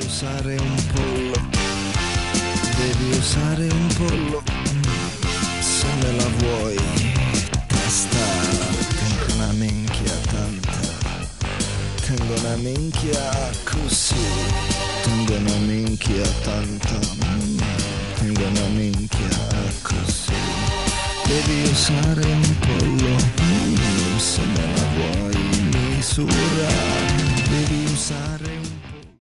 usare un pollo, devi usare un pollo, se me la vuoi, testa, tengo una minchia tanta, tengo una minchia così, tengo una minchia tanta, tengo una minchia così, devi usare un pollo, se me la vuoi misura, devi usare